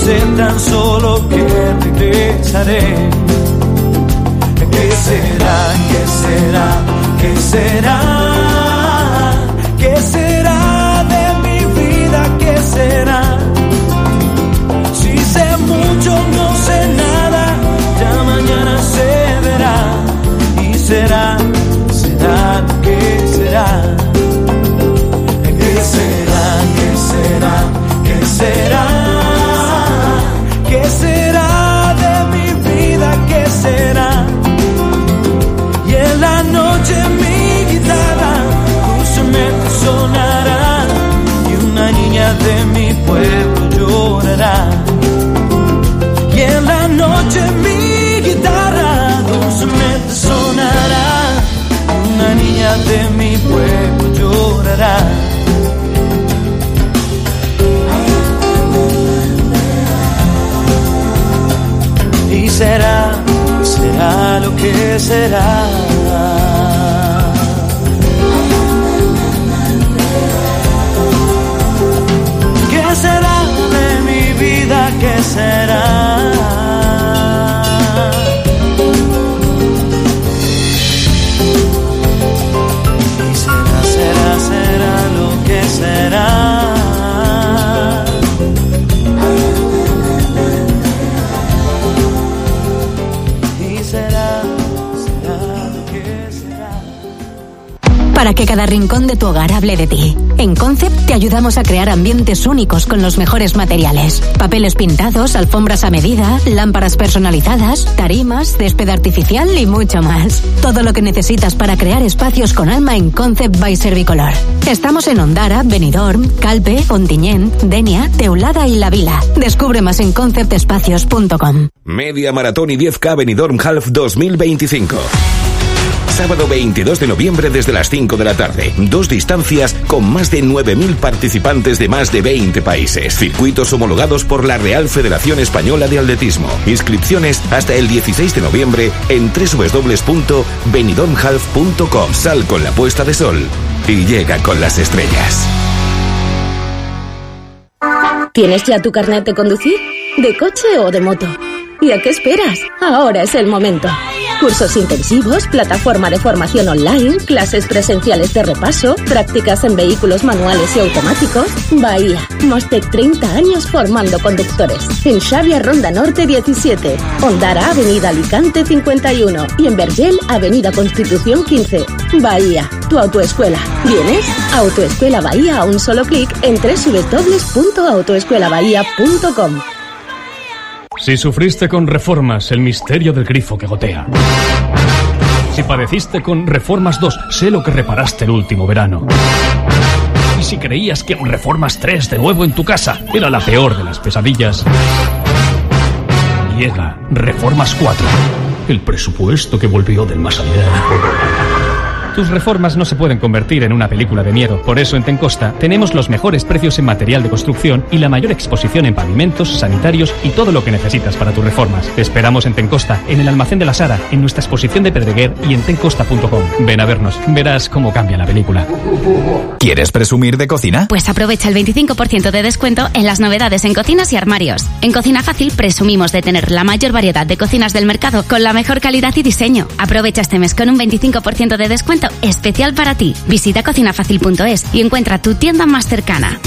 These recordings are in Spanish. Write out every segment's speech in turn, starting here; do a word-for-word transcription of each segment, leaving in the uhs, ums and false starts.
sé tan solo que regresaré. ¿Qué será? ¿Qué será? ¿Qué será? ¿Qué será de mi vida? ¿Qué será? Si sé mucho, no sé nada, ya mañana se verá. Y será, será, ¿qué será? ¿Qué será? ¿Qué será? ¿Qué será? ¿Qué será de mi vida? ¿Qué será? Y en la noche mi guitarra dulcemente sonará y una niña de mi pueblo llorará. Y en la noche mi guitarra dulcemente sonará y una niña de mi pueblo llorará. Y será, será lo que será. ¿Qué será de mi vida? ¿Qué será? Y será, será, será lo que será. Para que cada rincón de tu hogar hable de ti. En Concept te ayudamos a crear ambientes únicos con los mejores materiales. Papeles pintados, alfombras a medida, lámparas personalizadas, tarimas, césped artificial y mucho más. Todo lo que necesitas para crear espacios con alma en Concept by Servicolor. Estamos en Ondara, Benidorm, Calpe, Ontinyent, Denia, Teulada y La Vila. Descubre más en concept espacios punto com. Media Maratón y diez K Benidorm Half dos mil veinticinco. Sábado veintidós de noviembre desde las cinco de la tarde. Dos distancias con más de nueve mil participantes de más de veinte países. Circuitos homologados por la Real Federación Española de Atletismo. Inscripciones hasta el dieciséis de noviembre en doble u doble u doble u punto benidorm half punto com. Sal con la puesta de sol y llega con las estrellas. ¿Tienes ya tu carnet de conducir? ¿De coche o de moto? ¿Y a qué esperas? Ahora es el momento. Cursos intensivos, plataforma de formación online, clases presenciales de repaso, prácticas en vehículos manuales y automáticos. Bahía, más de treinta años formando conductores. En Xavia Ronda Norte diecisiete, Ondara Avenida Alicante cincuenta y uno y en Vergel Avenida Constitución quince. Bahía, tu autoescuela. ¿Vienes? Autoescuela Bahía a un solo clic en doble u doble u doble u punto autoescuela bahía punto com. Si sufriste con Reformas, el misterio del grifo que gotea. Si padeciste con Reformas dos, sé lo que reparaste el último verano. Y si creías que Reformas tres de nuevo en tu casa era la peor de las pesadillas, llega Reformas cuatro, el presupuesto que volvió del más allá. Tus reformas no se pueden convertir en una película de miedo. Por eso en Tencosta tenemos los mejores precios en material de construcción y la mayor exposición en pavimentos, sanitarios y todo lo que necesitas para tus reformas. Te esperamos en Tencosta, en el almacén de la Sara, en nuestra exposición de Pedreguer y en tencosta punto com. Ven a vernos, verás cómo cambia la película. ¿Quieres presumir de cocina? Pues aprovecha el veinticinco por ciento de descuento en las novedades en cocinas y armarios. En Cocina Fácil presumimos de tener la mayor variedad de cocinas del mercado con la mejor calidad y diseño. Aprovecha este mes con un veinticinco por ciento de descuento especial para ti. Visita cocina fácil punto es y encuentra tu tienda más cercana.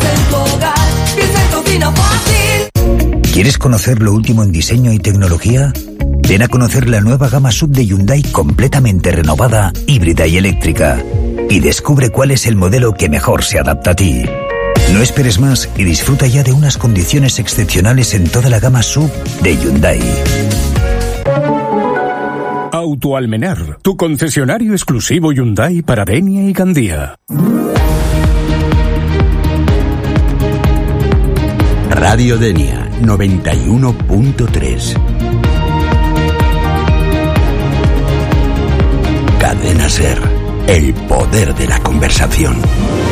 ¿Quieres conocer lo último en diseño y tecnología? Ven a conocer la nueva gama sub de Hyundai completamente renovada, híbrida y eléctrica. Y descubre cuál es el modelo que mejor se adapta a ti. No esperes más y disfruta ya de unas condiciones excepcionales en toda la gama sub de Hyundai. Autoalmenar, tu concesionario exclusivo Hyundai para Denia y Gandía. Radio Denia noventa y uno punto tres. Cadena Ser, el poder de la conversación.